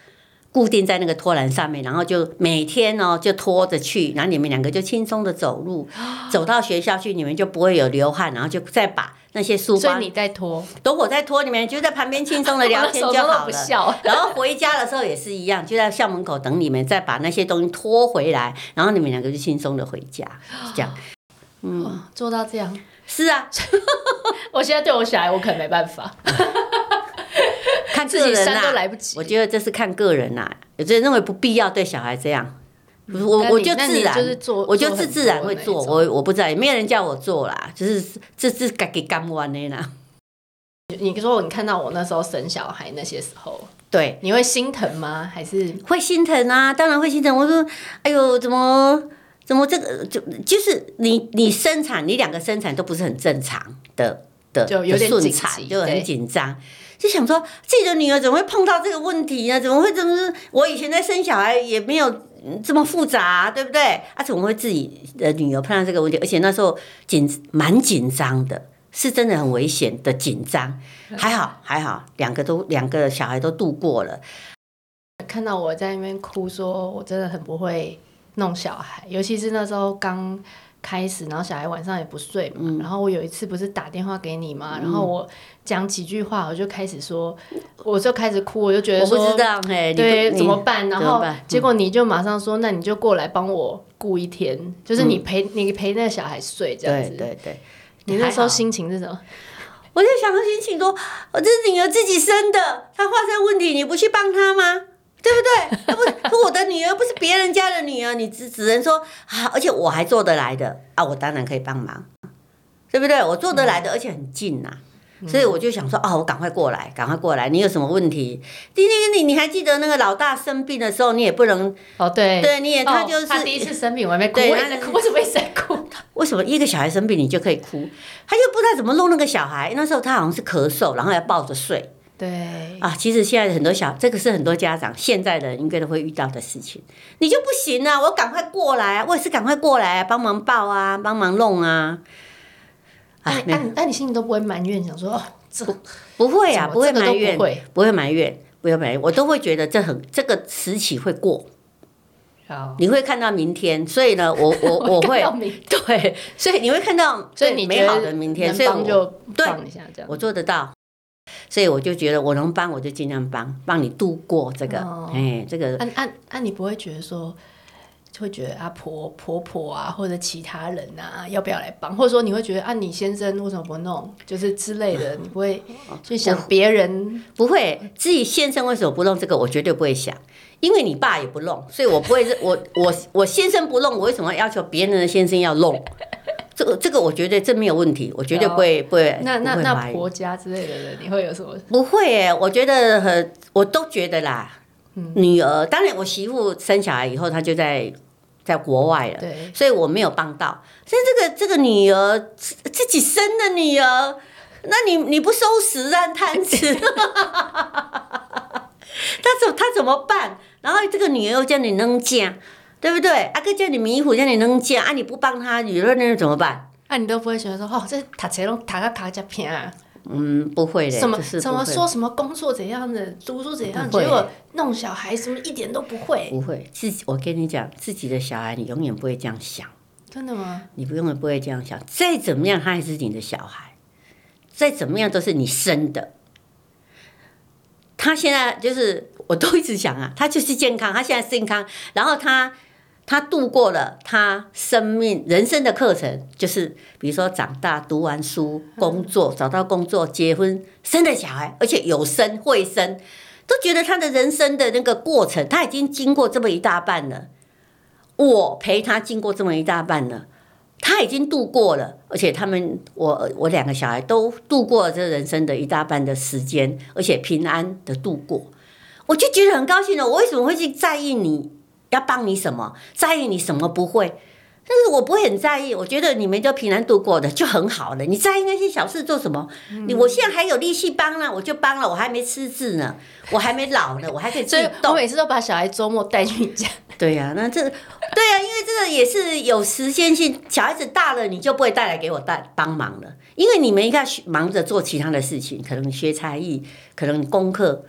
固定在那个拖篮上面，然后就每天哦就拖着去，然后你们两个就轻松的走路，走到学校去，你们就不会有流汗，然后就再把那些书包， 所以你在拖， 都我在拖，你们就在旁边轻松的聊天就好了。然后回家的时候也是一样，就在校门口等你们，再把那些东西拖回来，然后你们两个就轻松的回家，这样。 嗯，哦、做到这样是啊。 我现在对我小孩，我可能没办法。 看个人啦，都来不及。 我觉得这是看个人啦，有些人认为不必要对小孩这样。我我就自然，我就自自然会做，我我不知道，也没有人叫我做啦，就是这是自己甘愿的啦。 你说你看到我那时候生小孩那些时候， 对， 你会心疼吗？还是会心疼啊？当然会心疼。我说，哎呦，怎么怎么这个就就是你你生产，你两个生产都不是很正常的的， 就有点顺产，就很紧张。就想说自己的女儿怎么会碰到这个问题呢？怎么会这么？我以前在生小孩也没有这么复杂、啊，对不对？啊，怎么会自己的女儿碰到这个问题？而且那时候紧蛮紧张的，是真的很危险的紧张。还好还好，两个都两个小孩都度过了。 看到我在那边哭，说我真的很不会弄小孩，尤其是那时候刚开始，然后小孩晚上也不睡嘛、嗯、然后我有一次不是打电话给你嘛、嗯、然后我讲几句话我就开始说，我就开始哭，我就觉得说我不知道嘿， 对怎么办，然后结果你就马上说、嗯、那你就过来帮我顾一天，就是你陪、嗯、你陪那个小孩睡这样子。 对对对， 你那时候心情是什么？ 我就想到心情说，我这是女儿自己生的，她发生问题你不去帮她吗？对不对？不，我的女儿不是别人家的女儿，你只只能说啊，而且我还做得来的啊，我当然可以帮忙，对不对？我做得来的，嗯、而且很近呐、啊，所以我就想说，哦，我赶快过来，赶快过来，你有什么问题？你你你你还记得那个老大生病的时候，你也不能哦，对， 对，你也他就是、哦、 他第一次生病，我还没哭，我也在哭，为什么一直在哭？ 为什么一个小孩生病你就可以哭？他就不知道怎么弄那个小孩，那时候他好像是咳嗽，然后要抱着睡。 对啊，其实现在很多小，这个是很多家长现在的应该都会遇到的事情。你就不行啊，我赶快过来啊，我也是赶快过来啊，帮忙抱啊，帮忙弄啊。 哎，那、啊、你那、啊、你心里都不会埋怨，想说哦，这不不会啊，不会埋怨， 不会， 不会埋怨，不会埋怨，我都会觉得这很这个时期会过。你会看到明天，所以呢，我我我会对，所以你会看到所以你美好的明天，所以我就帮一下这样， 我做得到。所以我就觉得我能帮我就尽量帮，帮你度过这个， 哦、 哎，这个。 按按按，你不会觉得说，会觉得啊婆婆婆啊或者其他人啊要不要来帮，或者说你会觉得啊你先生为什么不弄，就是之类的，你不会去想别人？ 不会，自己先生为什么不弄这个，我绝对不会想，因为你爸也不弄，所以我不会，我我我先生不弄，我为什么要求别人的先生要弄？这个这个我觉得这没有问题，我绝对不会不会。 那那那婆家之类的人，你会有什么？ 不会耶，我觉得很，我都觉得啦。嗯、女儿，当然我媳妇生小孩以后，她就在在国外了， 对， 所以我没有帮到。所以这个这个女儿自己生的女儿，那你你不收拾烂摊子，她怎她怎么办？然后这个女儿又叫你扔家。对不对？啊，哥叫你迷糊，叫你能讲啊，你不帮他，你说那怎么办？ 啊，你都不会觉得说，哦，这读册拢读到卡加偏啊？ 嗯，不会的。 什么就是什么说什么工作怎样的，读书怎样，结果弄小孩什么一点都不会。 不会，自己我跟你讲，自己的小孩你永远不会这样想。 真的吗？ 你永远不会这样想，再怎么样他还是你的小孩，再怎么样都是你生的。他现在就是我都一直想啊，他就是健康，他现在健康，然后他。他度过了他生命人生的课程，就是比如说长大读完书工作找到工作结婚生了小孩，而且有生会生，都觉得他的人生的那个过程他已经经过这么一大半了，我陪他经过这么一大半了，他已经度过了，而且他们我我两个小孩都度过了这人生的一大半的时间，而且平安的度过，我就觉得很高兴了。我为什么会去在意你要帮你什么，在意你什么不会？但是我不会很在意，我觉得你们都平安度过的就很好了。你在意那些小事做什么？嗯、你我现在还有力气帮呢，我就帮了。我还没失智呢，我还没老呢，我还可以自己动。 所以我每次都把小孩周末带去你家。 对呀、啊，那这对呀、啊，因为这个也是有时间性。小孩子大了，你就不会带来给我带帮忙了，因为你们应该忙着做其他的事情，可能学才艺，可能功课。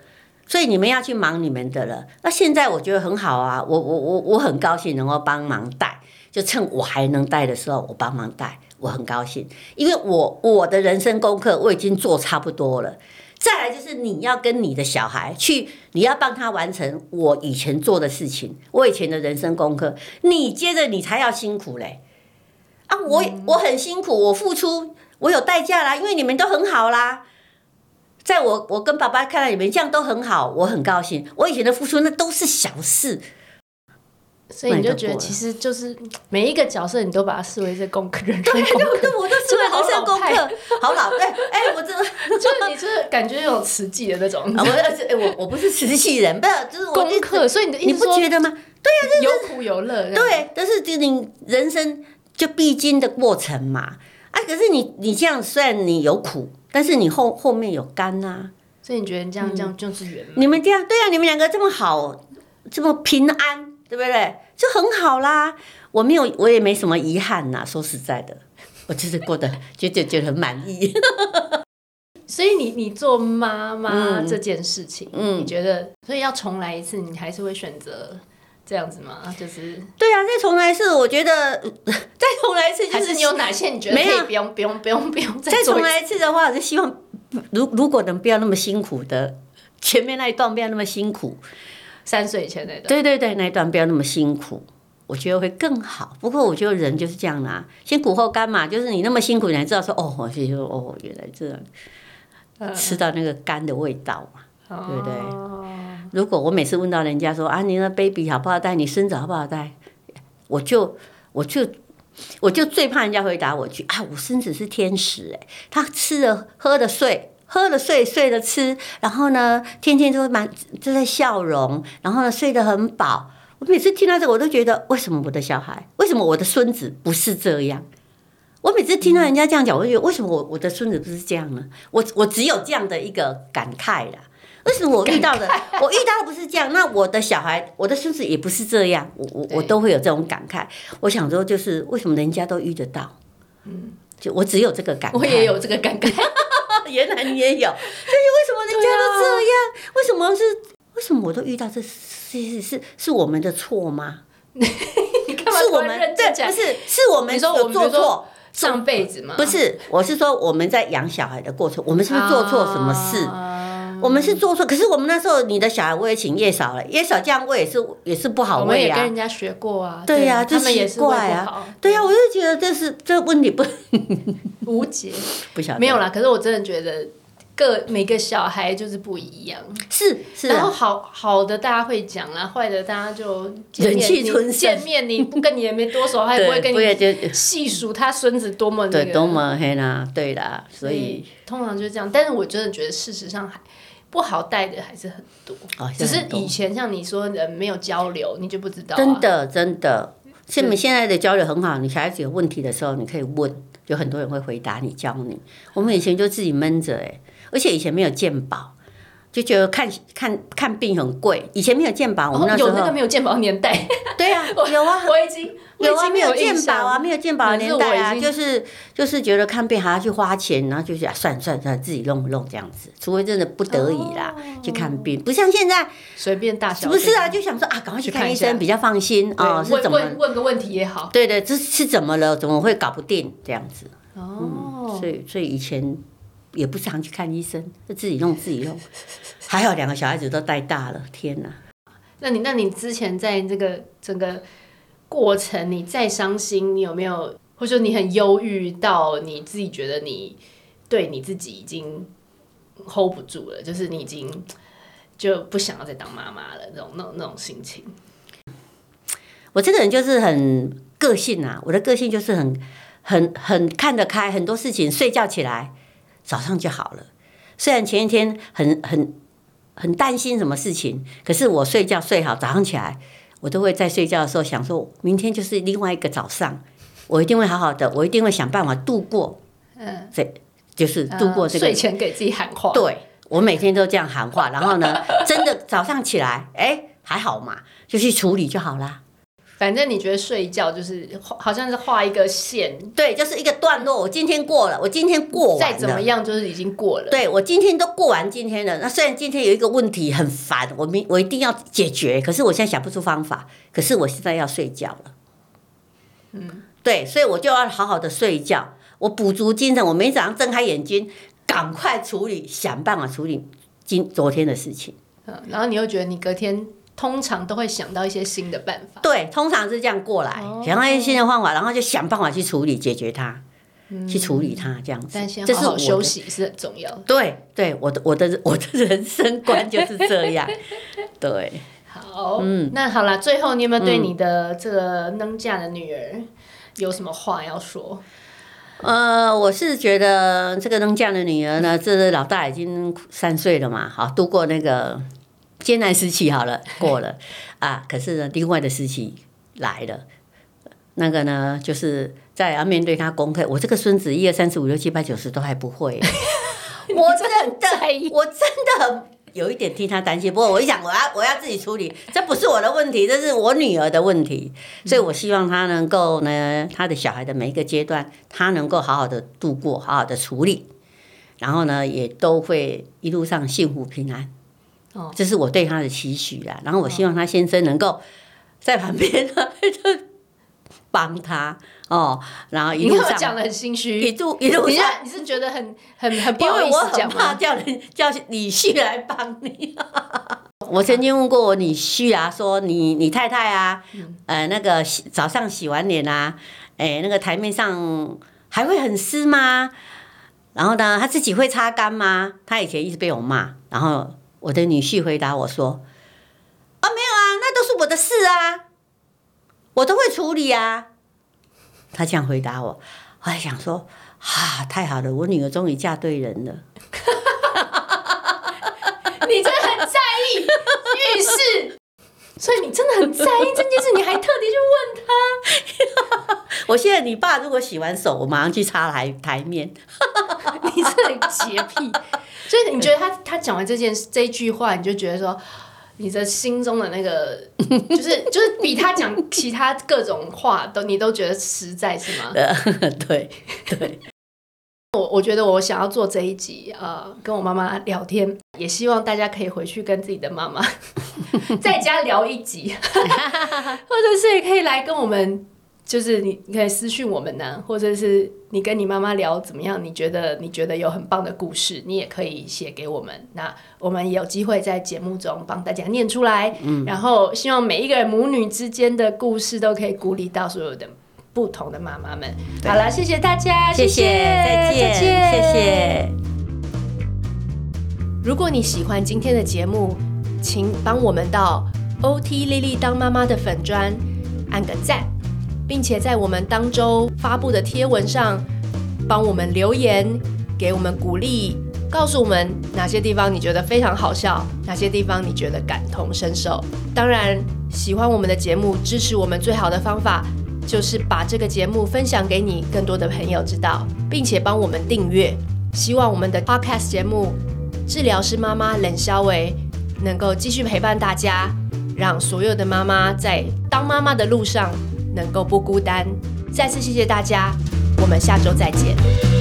所以你们要去忙你们的了。那现在我觉得很好啊，我我我我很高兴能够帮忙带，就趁我还能带的时候，我帮忙带，我很高兴，因为我我的人生功课我已经做差不多了。再来就是你要跟你的小孩去，你要帮他完成我以前做的事情，我以前的人生功课，你接着你才要辛苦嘞。啊，我我很辛苦，我付出，我有代价啦，因为你们都很好啦。在我我跟爸爸看到你们这样都很好，我很高兴。我以前的付出那都是小事， 所以你就觉得其实就是每一个角色你都把它视为是功课，人生功课。 对，我都视为人生功课。好老对，哎、欸，我这就是你是感觉有慈济的那种。 啊、我哎我我不是慈济人，不是就是我功课。所以你的意思你不觉得吗？对呀、啊， 有苦有乐。 对，但是就你人生就必经的过程嘛。啊，可是你你这样虽然你有苦。但是你后后面有甘呐、啊， 所以你觉得你这样、嗯、这样就是圆满？ 你们这样对啊，你们两个这么好，这么平安，对不对？就很好啦。我没有，我也没什么遗憾呐。说实在的，我就是过得觉得觉得很满意。 所以你你做妈妈这件事情，嗯，你觉得所以要重来一次，你还是会选择这样子吗？就是对啊，再重来一次，我觉得再重来一次就是还是你有哪些你觉得可以不用不用不用不用再重来一次的话，我就希望如如果能不要那么辛苦的，前面那一段不要那么辛苦， 三岁以前那段， 对对对，那一段不要那么辛苦，我觉得会更好。不过我觉得人就是这样啦、啊，先苦后甘嘛，就是你那么辛苦，你才知道说哦，我就说哦，原来这样，吃到那个甘的味道嘛。 哦、 对不对？如果我每次问到人家说啊，你的 baby 好不好带，你孙子好不好带，我就我就我就最怕人家回答我句啊，我孙子是天使哎，他吃了喝了睡，喝了睡，睡了吃，然后呢，天天都满都在笑容，然后呢，睡得很饱。我每次听到这个，我都觉得为什么我的小孩，为什么我的孙子不是这样？我每次听到人家这样讲，我就觉得为什么我我的孙子不是这样呢？我我只有这样的一个感慨啦。为什么我遇到的我遇到的不是这样？那我的小孩，我的孙子也不是这样，我我我都会有这种感慨。我想说，就是为什么人家都遇得到，嗯，就我只有这个感慨。 我也有这个感慨， 原来你也有。所以为什么人家都这样？啊、为什么是为什么我都遇到这是是是我们的错吗？ 你干嘛是我们对，不是是我们有做错。 上辈子吗？ 不是，我是说我们在养小孩的过程，我们是不是做错什么事？啊、我们是做错，可是我们那时候你的小孩我也请月嫂了，月嫂这样喂也是也是不好喂啊。 我们也跟人家学过啊。 对呀、啊， 他们也是喂不好。对呀、啊，我就觉得这是这问题不无解， 不晓得没有啦。可是我真的觉得。各每个小孩就是不一样， 是是、啊， 然后好好的大家会讲啦，坏的大家就忍气吞声。 见面你不跟你也没多熟，他也不会跟你细数他孙子多么那个， 对，多么黑啦，对啦，所以通常就是这样。但是我真的觉得事实上还不好带的还是很多，哦、只是以前像你说人没有交流，你就不知道、啊。 真的真的，像你现在的交流很好，你小孩子有问题的时候你可以问，有很多人会回答你教你。我们以前就自己闷着哎、欸。而且以前没有健保，就觉得看看看病很贵。以前没有健保，我们那时候、 哦、有那个没有健保年代。 对啊，有啊， 我已经有啊，没有健保啊，没有健保的年代啊，就是就是觉得看病还要去花钱，然后就想算算算自己弄不弄这样子，除非真的不得已啦、哦、去看病，不像现在随便大小。 不是啊，就想说啊，赶快去看医生比较放心啊、哦，是怎么问问个问题也好。 对对，这是怎么了？怎么会搞不定这样子？哦，嗯、所以所以以前。也不常去看医生，就自己弄自己弄。还好两个小孩子都带大了，天哪！ 那你那你之前在这个整个过程，你再伤心，你有没有，或者说你很忧郁到你自己觉得你对你自己已经 hold 不住了，就是你已经就不想要再当妈妈了，那种那种那种心情？ 我这个人就是很个性啊，我的个性就是很很很看得开，很多事情睡觉起来。早上就好了，虽然前一天很很很担心什么事情，可是我睡觉睡好，早上起来我都会在睡觉的时候想说，明天就是另外一个早上，我一定会好好的，我一定会想办法度过。嗯，对，就是度过这个、 呃、睡前给自己喊话。 对，我每天都这样喊话，然后呢，真的早上起来，哎，还好嘛，就去处理就好啦。 反正你觉得睡一觉就是好像是画一个线， 对，就是一个段落。我今天过了，我今天过完了， 再怎么样就是已经过了。 对，我今天都过完今天了。那虽然今天有一个问题很烦，我明我一定要解决，可是我现在想不出方法。可是我现在要睡觉了，嗯，对，所以我就要好好的睡一觉，我补足精神。我每早上睁开眼睛，赶快处理，想办法处理今昨天的事情。 嗯，然后你又觉得你隔天通常都会想到一些新的办法。 对，通常是这样过来，哦、想到一些新的方法，然后就想办法去处理、解决它，嗯、去处理它，这样子。 但先好好休息是很重要的。 对对，我的我的我的人生观就是这样。对， 好，嗯，那好啦，最后你有没有对你的这个能嫁的女儿有什么话要说？ 呃，我是觉得这个能嫁的女儿呢，这老大已经三岁了嘛，好度过那个艰难时期好了，过了啊。可是呢，另外的时期来了，那个呢，就是在要面对他功课。我这个孙子一二三四五六七八九十都还不会，我真的，我真的很有一点替他担心。不过我一想，我要我要自己处理，这不是我的问题，这是我女儿的问题。所以我希望他能够呢，他的小孩的每一个阶段，他能够好好的度过，好好的处理，然后呢，也都会一路上幸福平安。哦，这是我对他的期许啦。然后我希望他先生能够在旁边呢，就帮他哦。然后一路上讲得很心虚， 一路一路上你是觉得很很很不好意思讲吗？ 因为我很怕叫人叫女婿来帮你。我曾经问过我女婿啊，说你你太太啊，嗯、呃那个早上洗完脸啊，哎那个台面上还会很湿吗？然后呢，他自己会擦干吗？他以前一直被我骂，然后我的女婿回答我说：“啊，没有啊，那都是我的事啊，我都会处理啊。”他这样回答我，我还想说，啊，太好了，我女儿终于嫁对人了。 你真的很在意浴室，所以你真的很在意这件事，你还特地去问他。 我现在你爸如果洗完手，我马上去擦台台面。 你真的很洁癖，所以你觉得他他讲完这件这一句话，你就觉得说，你的心中的那个，就是就是比他讲其他各种话都你都觉得实在是吗？ 对对。 我我觉得我想要做这一集，呃，跟我妈妈聊天，也希望大家可以回去跟自己的妈妈在家聊一集，或者是也可以来跟我们。就是你可以私讯我们呢，或者是你跟你妈妈聊怎么样？你觉得你觉得有很棒的故事，你也可以写给我们。那我们也有机会在节目中帮大家念出来。嗯，然后希望每一个母女之间的故事都可以鼓励到所有的不同的妈妈们。好了，谢谢大家， 谢谢，再见，再见，谢谢。 如果你喜欢今天的节目，请帮我们到 O T 莉莉当妈妈的粉专按个赞。并且在我们当周发布的贴文上帮我们留言，给我们鼓励，告诉我们哪些地方你觉得非常好笑，哪些地方你觉得感同身受。当然，喜欢我们的节目，支持我们最好的方法就是把这个节目分享给你更多的朋友知道，并且帮我们订阅。希望我们的 podcast 节目治疗师妈妈冷肖维能够继续陪伴大家，让所有的妈妈在当妈妈的路上能够不孤单。再次谢谢大家，我们下周再见。